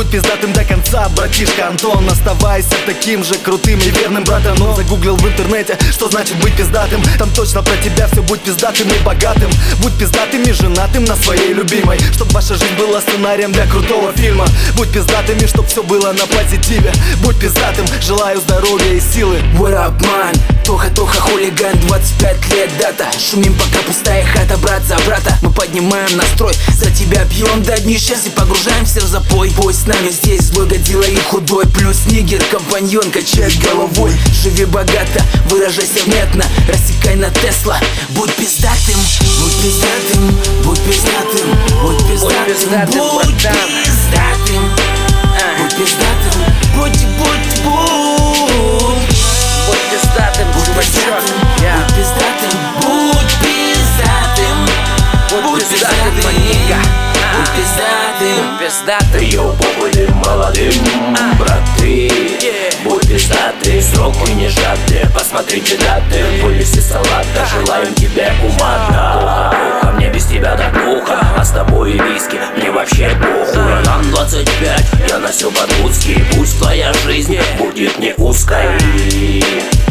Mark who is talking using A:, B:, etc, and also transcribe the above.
A: Будь пиздатым до конца, братишка Антон. Оставайся таким же крутым и верным братаном. Загуглил в интернете, что значит быть пиздатым. Там точно про тебя все: будь пиздатым и богатым. Будь пиздатым и женатым на своей любимой, чтоб ваша жизнь была сценарием для крутого фильма. Будь пиздатым и чтоб все было на позитиве. Будь пиздатым, желаю здоровья и силы.
B: What up, man? Тоха, хулиган, 25 лет дата. Шумим, пока пустая хата, брат за брата. Мы поднимаем настрой, за тебя пьем до днища и погружаемся в запой. Бой с нами здесь, злой годила и худой, плюс нигер, компаньон, качает головой. Живи богато, выражайся внятно, рассекай на Тесла. Будь пиздатым, будь пиздатым, будь пиздатым, будь пиздатым, будь пиздатым, будь пиздатым, будь пиздатым, чувачок. Будь пиздатым, будь пиздатым, будь пиздатым, маньяка. Будь пиздатым, пиздатым.
C: Йоу, побудем молодым, браты. Будь пиздатый, сроки не сжаты. Посмотрите даты, вылез салата. Желаем тебе ума. Плохо, мне без тебя так плохо. А с тобой и виски, мне вообще похуй. Нам 25, я носил подгузки. Пусть твоя жизнь будет не узкой.